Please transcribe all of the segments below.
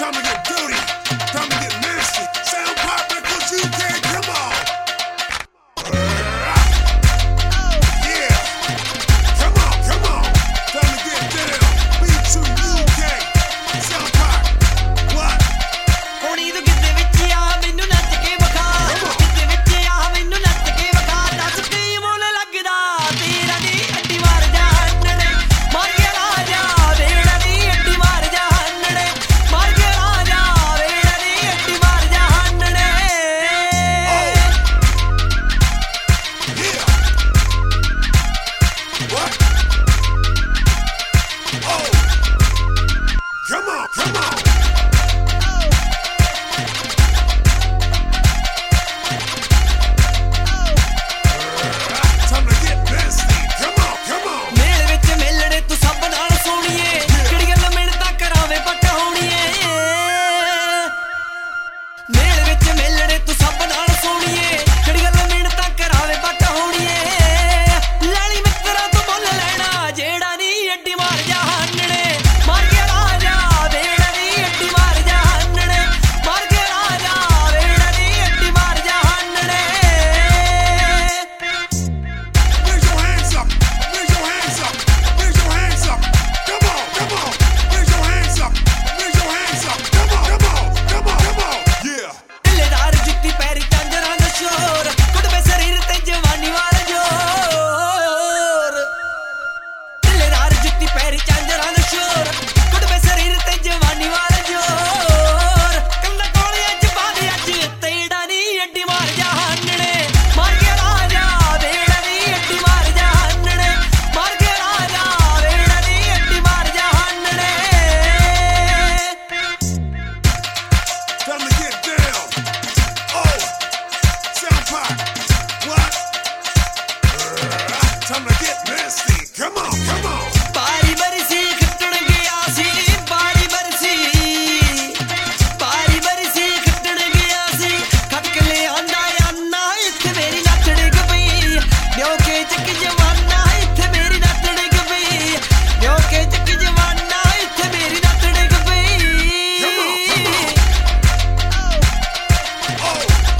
Time to get dirty. Time to get nasty. Sound pop because you can. Come on. Yeah. Come on, come on. Time to get down. B2UK. Sound pop. What? ਹੋਣੀ ਤੂੰ ਕਿਤੇ ਵਿੱਚ ਆ ਮੈਨੂੰ ਨੱਚ ਕੇ ਵਿਖਾ ਕਿਤੇ ਵਿੱਚ ਆ ਮੈਨੂੰ ਨੱਚ ਕੇ ਵਿਖਾ ਦੱਸ ਕੀ ਮੁੱਲ ਲੱਗਦਾ ਤੇਰਾ ਨੀ ਅੱਡੀ ਮਾਰ ਜਾ ਹੰਨੜੇ ਮਾਰ ਕੇ ਰਾਜਾ ਵੇੜਾ ਨੀ ਅੱਡੀ ਮਾਰ ਜਾ ਹੰਨੜੇ ਮਾਰ ਕੇ ਰਾਜਾ ਵੇੜਾ ਨੀ ਅੱਡੀ ਮਾਰ ਜਾ ਹੰਨੜੇ Yeah. What? Oh. Come on, come on. Time to get nasty. Come on, come on. ਮੇਲ ਵਿੱਚ ਮਿਲਣੇ ਤੂੰ ਸਭ ਨਾਲ ਸੋਹਣੀਏ ਕਿਹੜੀ ਗੱਲ ਮਿਹਨਤਾਂ ਕਰਾਵੇ ਪੱਟ ਹੋਣੀਏ ਮੇਲ ਵਿੱਚ ਮਿਲਣੇ ਤੂੰ ਸਭ ਨਾਲ ਸੋਹਣੀਏ ਕਿਹੜੀ ਗੱਲ ਮਿਹਨਤਾਂ ਕਰਾਵੇ ਪੱਟ ਹੋਣੀਏ ਲਾਲੀ ਮਿੱਤਰਾਂ ਤੋਂ ਮੁੱਲ ਲੈਣਾ ਜਿਹੜਾ ਨੀ ਅੱਡੀ ਮਾਰ ਜਾ ਹੰਨੜੇ ਮਾਰ ਕੇ ਰਾਜਾ ਵੇੜਾ ਨੀ ਅੱਡੀ ਮਾਰ ਜਾ ਹੰਨੜੇ ਮਾਰ ਕੇ ਰਾਜਾ ਵੇੜਾ ਨੀ ਅੱਡੀ ਮਾਰ ਜਾ ਹੰਨੜੇ Raise your hands up. Raise your hands up. Raise your hands up. Come on, come on. Raise your hands up. Raise your hands up. Come on, come on, come on, come on. Yeah. ਢਿੱਲੇਦਾਰ ਜੁੱਤੀ ਪੈਰੀ ਝਾਂਜਰਾਂ ਦਾ ਸ਼ੋਰ ਕੁੜਵੇ ਸਰੀਰ ਤੇ ਜਵਾਨੀ ਵਾਲਾ ਜ਼ੋਰ ਢਿੱਲੇਦਾਰ ਜੁੱਤੀ ਪੈਰੀ ਝਾਂਜਰਾਂ ਦਾ ਸ਼ੋਰ ਕੁੜਵੇ ਸਰੀਰ ਤੇ ਜਵਾਨੀ ਵਾਲਾ ਜ਼ੋਰ ਕੰਨਾਂ ਕੋਲ ਅੱਜ ਬਾਦ ਅੱਜ ਤੇੜਾ ਨੀ ਅੱਡੀ ਮਾਰ ਜਾ ਹੰਨੜੇ ਮਾਰ ਕੇ ਰਾਜਾ ਵੇੜਾ ਨੀ ਅੱਡੀ ਮਾਰ ਜਾ ਹੰਨੜੇ ਮਾਰ ਕੇ ਰਾਜਾ ਵੇੜਾ ਨੀ ਅੱਡੀ ਮਾਰ ਜਾ ਹੰਨੜੇ Time to get down. Oh. Sound pop. What? Time to get nasty. Come on, come on. ਬਾਰੀ ਬਰਸੀ ਖੱਟਣ ਗਿਆ ਸੀ ਬਾਰੀ ਬਰਸੀ ਖੱਟਣ ਗਿਆ ਸੀ ਖੱਟ ਕੇ ਲਿਆਂਦਾ ਆਨਾ ਇੱਥੇ ਮੇਰੀ ਨੱਥ ਡਿੱਗ ਪਈ ਨਿਓ ਕੇ ਚੱਕ ਜਵਾਨਾ ਇੱਥੇ ਮੇਰੀ ਨੱਥ ਡਿੱਗ ਪਈ ਨਿਓ ਕੇ ਚੱਕ ਜਵਾਨਾ ਇੱਥੇ ਮੇਰੀ ਨੱਥ ਡਿੱਗ ਪਈ Come on, come on. Oh.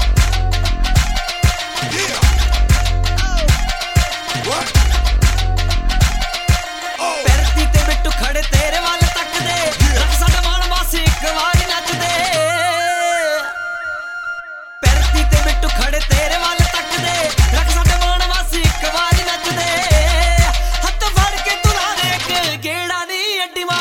Yeah. What? Oh. ਪੈਰਤੀ ਤੇ ਬਿੱਟੂ ਖੜੇ ਤੇਰੇ ਵੱਲ ਤੱਕਦੇ ਰੱਖ ਸਾਡਾ ਮਾਣ ਵਾਸੇ ਇੱਕ ਵਾਰੀ ਨੱਚਦੇ ਪੈਰਤੀ ਤੇ ਬਿੱਟੂ ਖੜੇ ਤੇਰੇ ਵੱਲ ਤੱਕਦੇ ਰੱਖ ਸਾਡੇ ਮਾਣ ਵਾਸੇ ਇੱਕ ਵਾਰੀ ਨੱਚਦੇ ਹੱਥ ਫੜ ਕੇ ਤੂੰ ਲਾ ਦੇ ਇੱਕ ਗੇੜਾ ਨੀ ਅੱਡੀ